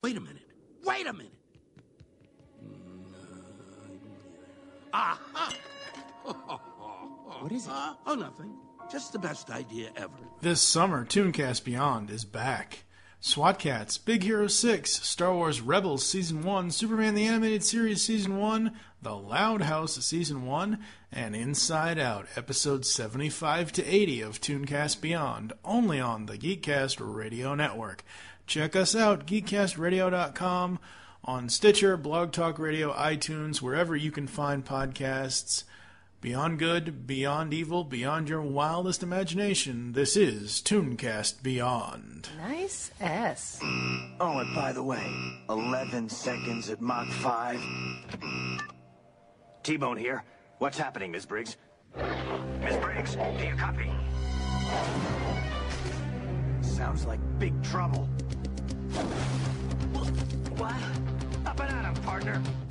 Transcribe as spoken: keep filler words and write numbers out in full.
Wait a minute. Wait a minute. Aha! What is it? Uh, oh, nothing. Just the best idea ever. This summer, Tooncast Beyond is back. SWAT Cats, Big Hero six, Star Wars Rebels Season one, Superman the Animated Series Season one, The Loud House Season one, and Inside Out Episodes seventy-five to eighty of Tooncast Beyond, only on the Geekcast Radio Network. Check us out, geekcast radio dot com, on Stitcher, Blog Talk Radio, iTunes, wherever you can find podcasts. Beyond good, beyond evil, beyond your wildest imagination, this is Tooncast Beyond. Nice S. Oh, and by the way, eleven seconds at Mach five. T-Bone here. What's happening, Miss Briggs? Miss Briggs, do you copy? Sounds like big trouble. What? Up and at 'em, partner.